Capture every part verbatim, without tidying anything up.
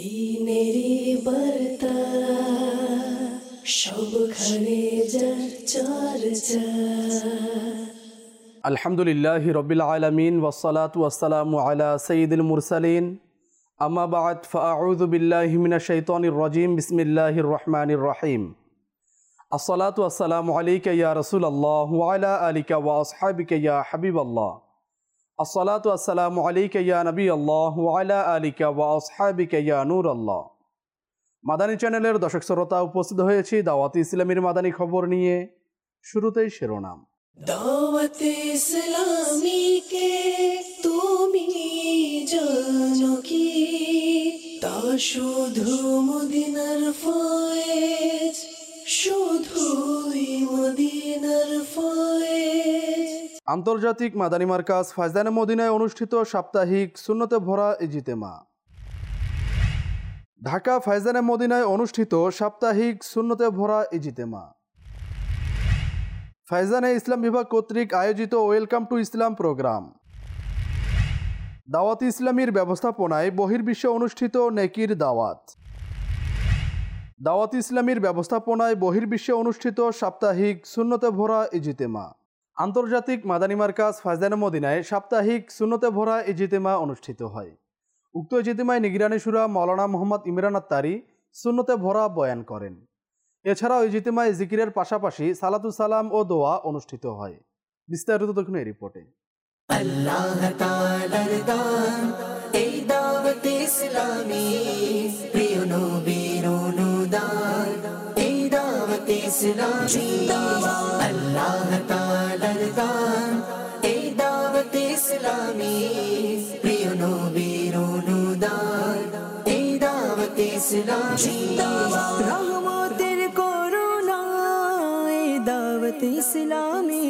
দিনেরি বার্তা সবখানে যার চর্চা। আলহামদুলিল্লাহি রব্বিল আলামিন ওয়াসসালাতু ওয়াসসালামু আলা সাইয়্যিদিল মুরসালিন আম্মা বা'দ ফাআউযু বিল্লাহি মিনাশ শাইতানির রাজীম বিসমিল্লাহির রহমানির রহিম। আসসালাতু ওয়াসসালামু আলাইকা ইয়া রাসূলাল্লাহ ওয়া আলা আলিকা ওয়া আসহাবিকা ইয়া হাবিবাল্লাহ। আসসালাতু ওয়াসসালামু আলাইকা ইয়া নবিয়াল্লাহ ওয়া আলা আলিকা ওয়া আসহাবিকা ইয়া নূরাল্লাহ। মাদানী চ্যানেলের দর্শক শ্রোতা, উপস্থিত হয়েছি দাওয়াতে ইসলামীর মাদানী খবর নিয়ে। শুরুতেই শিরোনাম। দাওয়াতে ইসলামী কে তুমি জানো কি? তা শুধু মদিনার ফয়েজ, শুধুই মদিনার ফয়েজ। আন্তর্জাতিক মাদানী মার্কাজ ফায়জানে মদিনায় অনুষ্ঠিত সাপ্তাহিক সুন্নতে ভরা ইজতেমা। ঢাকা ফায়জানে মদিনায় অনুষ্ঠিত সাপ্তাহিক সুন্নতে ভরা ইজতেমা। ফায়জানে ইসলাম বিভাগ কর্তৃক আয়োজিত ওয়েলকাম টু ইসলাম প্রোগ্রাম। দাওয়াত ইসলামীর ব্যবস্থাপনায় বহির্বিশ্বে অনুষ্ঠিত নেকির দাওয়াত। দাওয়াত ইসলামীর ব্যবস্থাপনায় বহির্বিশ্বে অনুষ্ঠিত সাপ্তাহিক সুন্নতে ভরা ইজতেমা। আন্তর্জাতিক মাদানী মার্কাজ ফায়জানে মদিনায় সাপ্তাহিক সুন্নতে ভরা ইজতেমা অনুষ্ঠিত হয়। উক্ত ইজতেমায় নিগরানি শুরা মাওলানা মোহাম্মদ ইমরান আত্তারি সুন্নতে ভরা বয়ান করেন। এছাড়াও ইজতেমায় জিকিরের পাশাপাশি সালাতু সালাম ও দোয়া অনুষ্ঠিত হয়। বিস্তারিত দেখুন এই রিপোর্টে। আল্লাহ তাআলার দান এই দাওয়াত ইসলামী, প্রিয় নবীর অনুদান এই দাওয়াত ইসলামী। আল্লাহ তাআলার দান এই দাওয়াত ইসলামী, প্রিয় নবীর অনুদান এই দাওয়াত ইসলামী। রহমতের করুণা এই দাওয়াত ইসলামী,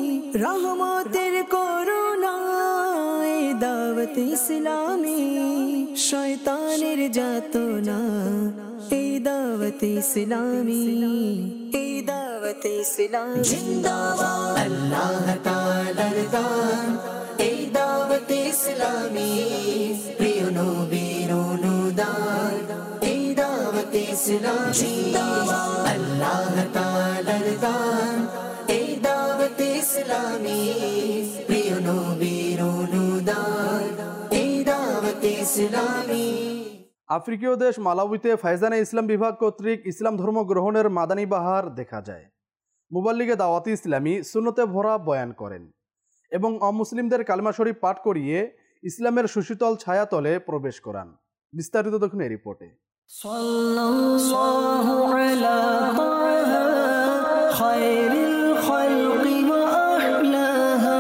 রহমতের করুণা এই দাওয়াত ইসলামী। শয়তানের যাতনা এই দাওয়াত ইসলামী, এই দাওয়াত ইসলামী। জিন্দাবাদ আল্লাহ তাআলার দান এই দাওয়াত ইসলামী, প্রিয় নবীর অনুদান এই দাওয়াত ইসলামী। আল্লাহ তাআলার দান এই দাওয়াত ইসলামী, প্রিয় নবীর অনুদান এই দাওয়াত ইসলামী। আফ্রিকীয় দেশ মালাউইতে ফায়জানে ইসলাম বিভাগ কর্তৃক ইসলাম ধর্ম গ্রহণের মাদানী বাহার দেখা যায়। মুবাল্লিগে দাওয়াতি ইসলামী সুন্নতে ভরা বয়ান করেন এবং অমুসলিমদের কালেমা শরীফ পাঠ করিয়ে ইসলামের সুশীতল ছায়াতলে প্রবেশ করান। বিস্তারিত দেখুন এই রিপোর্টে। সাল্লাল্লাহু আলা তাহা খায়রিল খালকি ওয়া আহলাহা,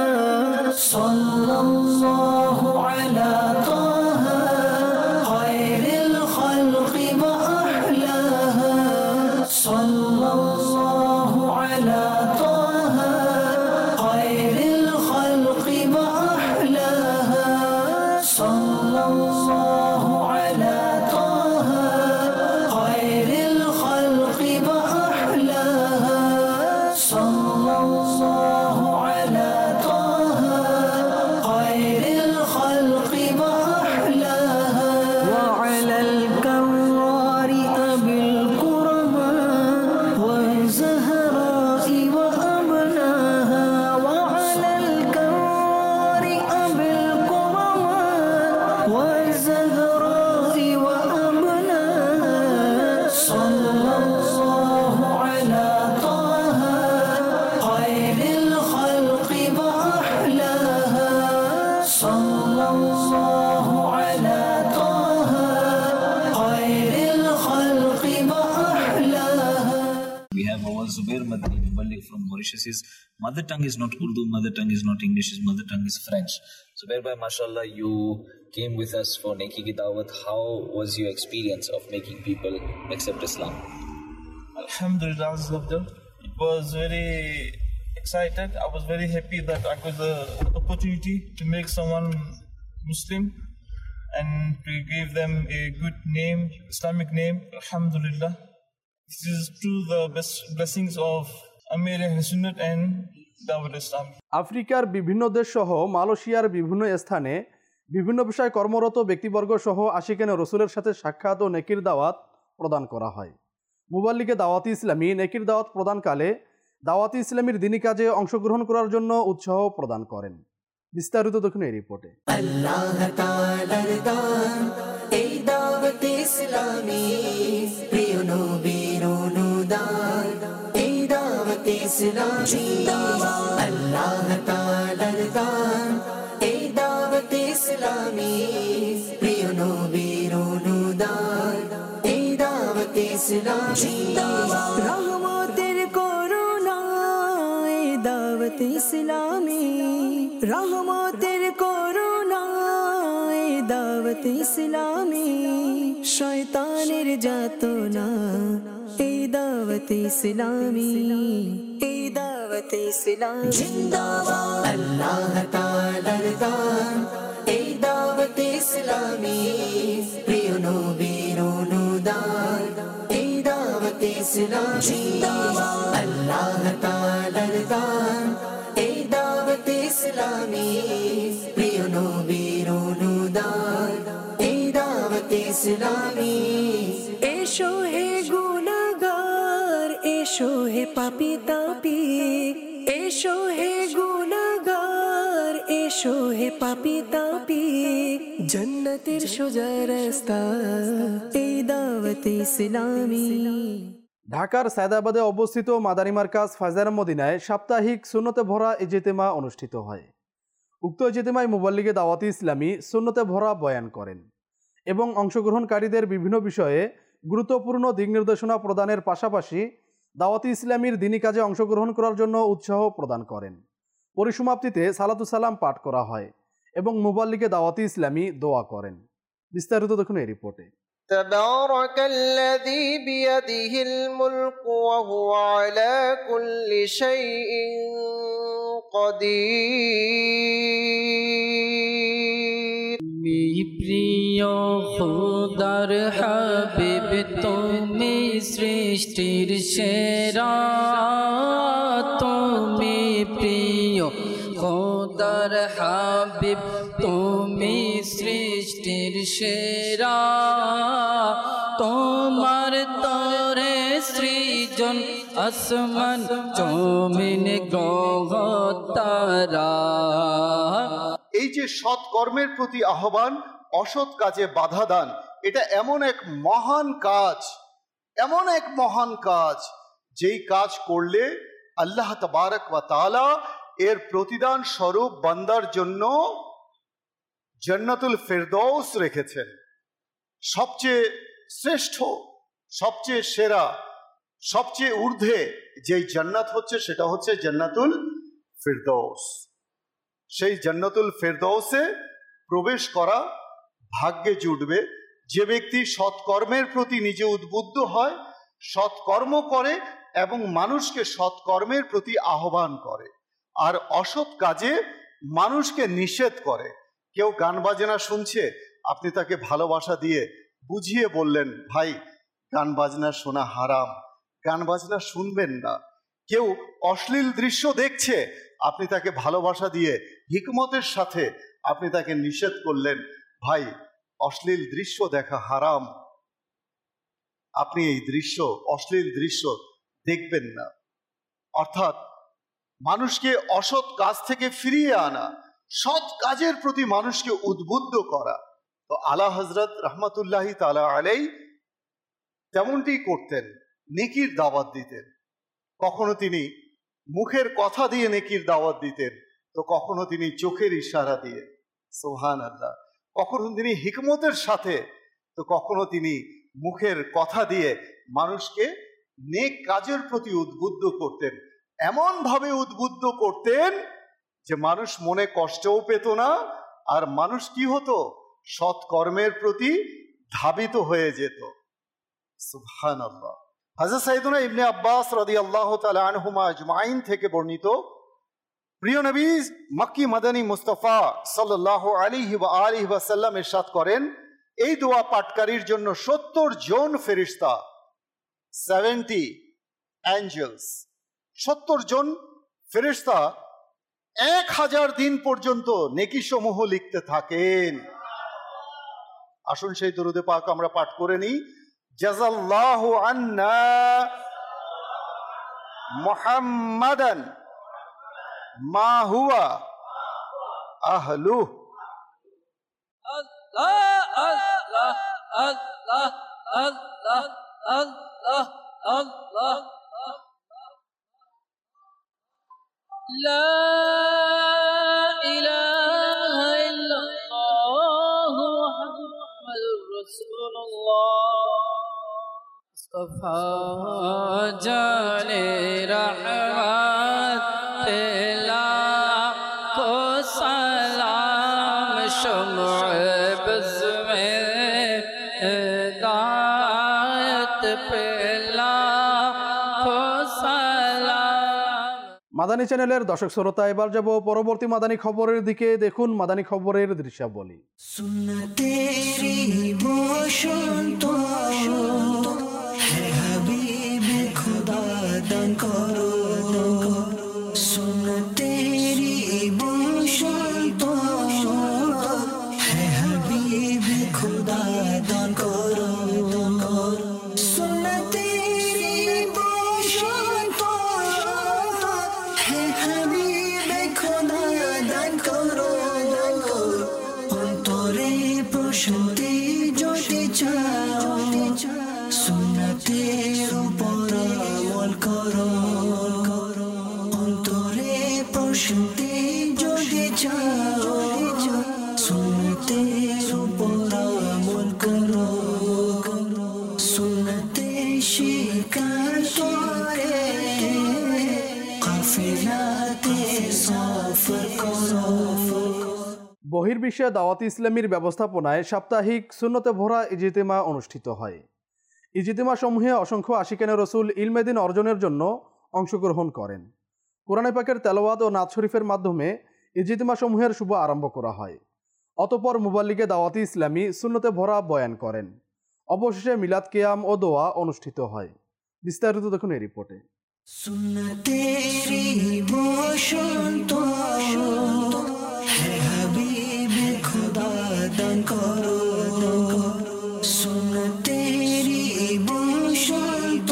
সাল্লাল্লাহু আলা তাহা খায়রিল খালকি ওয়া আহলাহা, সাল্লাল্লাহু আলা তাহা খায়রিল খালকি ওয়া আহলাহা, সাল্লাল্লাহু আলা তাহা খায়রিল খালকি ওয়া আহলাহা, সাল্লাল্লাহু আলা তাহা খায়রিল খালকি ওয়া আহলাহা। ওয়া আলাল কাররারি আবিল কুরমা ওয়া যাহরাই ওয়া আবনাহা, ওয়া আলাল কাররারি আবিল কুরমা ওয়া যাহরাই ওয়া আবনাহা, সাল্লাল্লাহু আলা তাহা খায়রিল খালকি ওয়া আহলাহা, সাল্লাল্লাহু আলা তাহা খায়রিল খালকি ওয়া আহলাহা। We have our Zubair Madani Muballigh from Mauritius. His mother tongue is not Urdu, mother tongue is not English, his mother tongue is French. Zubair bhai, mashallah, you came with us for Neki Ki Dawat. How was your experience of making people accept Islam? Alhamdulillah, it was very excited. I was very happy that I got the opportunity to make someone Muslim and to give them a good name, Islamic name. Alhamdulillah. This is through the best blessings of Amir Sunnat and Dawat Islam. আফ্রিকার বিভিন্ন দেশ সহ মালয়েশিয়ার বিভিন্ন স্থানে বিভিন্ন বিষয়ে কর্মরত ব্যক্তিবর্গ সহ আশিকানে রসুলের সাথে সাক্ষাৎ ও নেকির দাওয়াত প্রদান করা হয়। মুবাল্লিগে দাওয়াতি ইসলামী নেকির দাওয়াত প্রদানকালে দাওয়াতি ইসলামীর দিনী কাজে অংশগ্রহণ করার জন্য উৎসাহ প্রদান করেন। বিস্তারিত দেখুন এই রিপোর্টে। আল্লাহ তাআলার দান এই দাওয়াত ইসলামী, প্রিয় নবীর অনুদান এই দাওয়াত ইসলামী। আল্লাহ তাআলার দান এই দাওয়াত ইসলামী, প্রিয় নবীর অনুদান এই দাওয়াত ইসলামী। রহমতের করুণা এই দাওয়াত ইসলামী, রহমতের করুণা এই দাওয়াত ইসলামী। শয়তানের যাতনা এই দাওয়াত ইসলামী, এই দাওয়াত ইসলামী। জিন্দাবাদ আল্লাহ তাআলার দান এই দাওয়াত ইসলামী, প্রিয় নবীর অনুদান এই দাওয়াত ইসলামী। জিন্দাবাদ আল্লাহ তাআলার দান এই দাওয়াত ইসলামী, প্রিয় নবীর অনুদান এই দাওয়াত ইসলামী। এসো হে গুনাহগার, এসো হে পাপী তাপী, এসো হে গুনাহগার, এসো হে পাপী তাপী। জান্নাতের সোজা রাস্তা এই দাওয়াত ইসলামী। ঢাকার সায়দাবাদে অবস্থিত মাদানী মার্কাজ ফায়জার মদিনায় সাপ্তাহিক সুন্নতে ভরা ইজতেমা অনুষ্ঠিত হয়। উক্ত ইজতেমায় মুবাল্লিগে দাওয়াতি ইসলামী সুন্নতে ভরা বয়ান করেন এবং অংশগ্রহণকারীদের বিভিন্ন বিষয়ে গুরুত্বপূর্ণ দিক নির্দেশনা প্রদানের পাশাপাশি দাওয়াতি ইসলামীর দিনী কাজে অংশগ্রহণ করার জন্য উৎসাহ প্রদান করেন। পরিসমাপ্তিতে সালাতু সালাম পাঠ করা হয় এবং মুবাল্লিগে দাওয়াতি ইসলামী দোয়া করেন। বিস্তারিত দেখুন এই রিপোর্টে। تبارك الذي بيده الملك وهو على كل شيء قدير। প্রিয় খোদার হাবিব তুমি সৃষ্টির সেরা, তুমি প্রিয় খোদার হাবিব তুমি সৃষ্টির সেরা। তোমার তরে সৃজন আসমান জমিন গ্রহ তারা। এই যে সৎ কর্মের প্রতি আহ্বান, অসৎ কাজে বাধা দান, এটা এমন এক মহান কাজ, এমন এক মহান কাজ যেই কাজ করলে আল্লাহ তাবারক ওয়া তাআলা এর প্রতিদান স্বরূপ বান্দার জন্য জান্নাতুল ফেরদৌস রেখেছেন। সবচেয়ে শ্রেষ্ঠ, সবচেয়ে সেরা, সবচেয়ে ঊর্ধ্বে যেই জান্নাত হচ্ছে সেটা হচ্ছে জান্নাতুল ফেরদৌস। সেই জান্নাতুল ফেরদৌসে প্রবেশ করা ভাগ্যে জুটবে যে ব্যক্তি সৎকর্মের প্রতি নিজে উদ্বুদ্ধ হয়, সৎকর্ম করে এবং মানুষকে সৎকর্মের প্রতি আহ্বান করে, আর অসৎ কাজে মানুষকে নিষেধ করে। কেউ গান বাজনা শুনছে, আপনি তাকে ভালোবাসা দিয়ে বুঝিয়ে বললেন, ভাই গান বাজনা শোনা হারাম, গান বাজনা শুনবেন না। কেউ অশ্লীল দৃশ্য দেখছে, আপনি তাকে ভালোবাসা দিয়ে হিকমতের সাথে আপনি তাকে নিষেধ করলেন, ভাই অশ্লীল দৃশ্য দেখা হারাম, আপনি এই দৃশ্য অশ্লীল দৃশ্য দেখবেন না। অর্থাৎ মানুষকে অসৎ কাজ থেকে ফিরিয়ে আনা, সৎ কাজের প্রতি মানুষকে উদ্বুদ্ধ করা। তো আলা হযরত রাহমাতুল্লাহি তাআলা আলাইহি তেমনটি করতেন, নেকির দাওয়াত দিতেন। কখনো তিনি মুখের কথা দিয়ে নেকির দাওয়াত দিতেন, তো কখনো তিনি চোখের ইশারা দিয়ে, সুবহানাল্লাহ, কখনো তিনি হিকমতের সাথে, তো কখনো তিনি মুখের কথা দিয়ে মানুষকে নেক কাজের প্রতি উদ্বুদ্ধ করতেন। এমন ভাবে উদ্বুদ্ধ করতেন যে মানুষ মনে কষ্টও পেত না, আর মানুষ কি হতো, সৎ কর্মের প্রতি ধাবিত হয়ে যেত। সুবহানাল্লাহ। হযরত সাইয়েদুনা ইবনে আব্বাস রাদিয়াল্লাহু তাআলা আনহুমা আজমাইন থেকে বর্ণিত, প্রিয় নবী মক্কি মাদানী মুস্তাফা সাল্লাল্লাহু আলাইহি ওয়া আলিহি ওয়াসাল্লাম ইরশাদ করেন, এই দোয়া পাঠকারীর জন্য সত্তর জন ফেরেশতা, সেভেন্টি অ্যাঞ্জেলস, সত্তর জন ফেরেশতা এক হাজার দিন পর্যন্ত নেকি সমূহ লিখতে থাকেন। আসুন সেই দরুদে পাক আমরা পাঠ করে নিই। জাযাল্লাহু আন্না মুহাম্মাদান মা হুয়া আহলু। আল্লাহ আল্লাহ আল্লাহ আল্লাহ আল্লাহ আল্লাহ লা ইলাহা ইল্লাল্লাহু মুহাম্মাদুর রাসূলুল্লাহ মুস্তাফা জানে রহমত পেলা को सलाम शम्अ बज़ में हिदायत पेला को सलाम। মাদানী চ্যানেলের দর্শক শ্রোতা, এবার যাব পরবর্তী মাদানী খবরের দিকে। দেখুন মাদানী খবরের দৃশ্যাবলী। সুন্নতেরি বসন্ত হে হাবিব খোদা দান করো, সুন্নতেরি বসন্ত হে হাবিব খোদা দান করো, সুন্নতেরি বসন্ত হে হাবিব খোদা দান করো, অন্তরে প্রশান্তি যদি চাও সুন্নতের উপর আমল করো, অন্তরে প্রশান্তি যদি চাও সুন্নতের উপর আমল করো, সুন্নতে শিকার করে কাফিলাতে সফর করো। বহির্বিশ্বে দাওয়াতি ইসলামীর ব্যবস্থাপনায় সাপ্তাহিক সুন্নতে ভরা ইজতিমা অনুষ্ঠিত হয়। ইজতিমা সমূহে অসংখ্য আশিকানে রসুল ইলমে দ্বীন অর্জনের জন্য অংশগ্রহণ করেন। কোরআন পাকের তেলাওয়াত ও নাত শরীফের মাধ্যমে ইজতিমা সমূহের শুভ আরম্ভ করা হয়। অতঃপর মুবাল্লিগে দাওয়াতি ইসলামী সুন্নতে ভরা বয়ান করেন। অবশেষে মিলাদ কিয়াম ও দোয়া অনুষ্ঠিত হয়। বিস্তারিত দেখুন এই রিপোর্টে। সুন্নতেরি বসন্ত হে হাবিব খোদা দান করো, সুন্নতেরি বসন্ত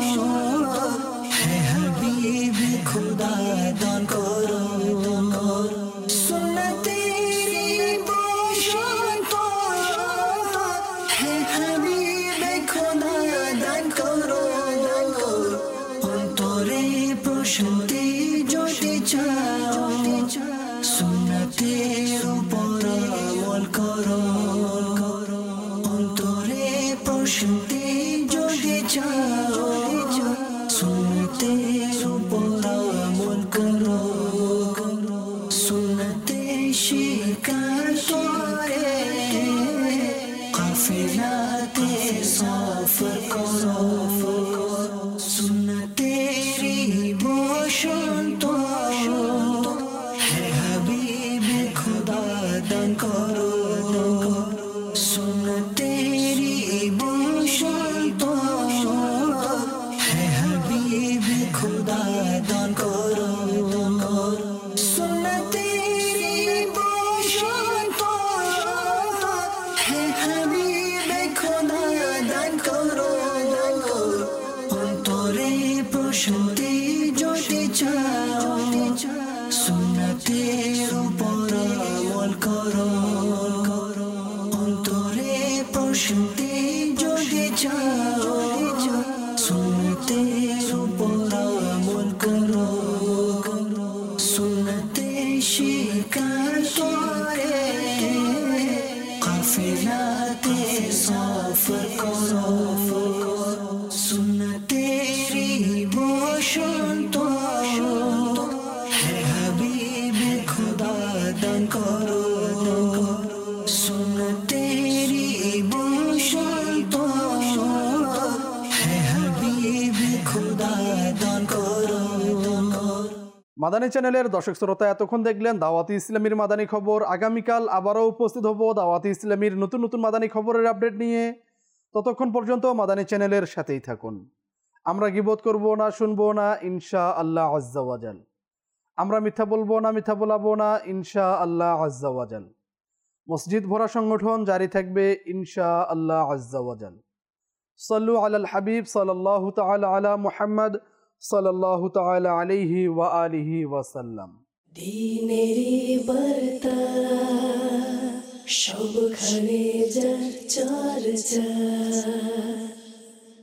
হে হাবিব খোদা দান করো, সুন্নতেরি বসন্ত হে হাবিব খোদা দান করো, অন্তরে প্রশান্তি যদি চাও সুন্নতের উপর আমল করো, অন্তরে প্রশান্তি যদি চাও সুন্নতের উপর আমল করো, সুন্নতে শিকার করে কাফিলাতে সফর করো, সুন্নতেরি বসন্ত হে হাবিব খোদা দান করো, সুন্নতেরি বসন্ত হে হাবিব খোদা দান করো, সুন্নতেরি বসন্ত হে হাবিব খোদা দান করো, অন্তরে প্রশান্তি যদি চাও সুন্নতের উপর আমল করো, অন্তরে প্রশান্তি যদি চাও সুন্নতের উপর আমল করো, সুন্নতে শিকার করে কাফিলাতে সফর করো, সুন্নতেরি বসন্ত হে হাবিব খোদা দান করো, সুন্নতেরি বসন্ত হে হাবিব খোদা দান করো। মাদানী চ্যানেলের দর্শক শ্রোতা, এতক্ষণ দেখলেন দাওয়াতি ইসলামীর মাদানী খবর। আগামীকাল আবারও উপস্থিত হব দাওয়াতি ইসলামীর নতুন নতুন মাদানী খবরের আপডেট নিয়ে। ততক্ষণ পর্যন্ত মাদানী চ্যানেলের সাথেই থাকুন। আমরা গীবত করব না, শুনবো না, ইনশা আল্লাহ আজ্জা ওয়া জাল। আমরা মিথ্যা বলবো না, মিথ্যা বলাবো না ইনশা আল্লাহ আজ্জা ওয়াজাল। মসজিদ ভরা সংগঠন জারি থাকবে ইনশা আল্লাহ আজ্জা ওয়াজাল। সাল্লু আলাল হাবিব সাল্লাল্লাহু তাআলা আলা মুহাম্মদ সাল্লাল্লাহু তাআলা আলাইহি ওয়া আলিহি ওয়া সাল্লাম। দিনেরি বার্তা সবখানে যার চর্চা।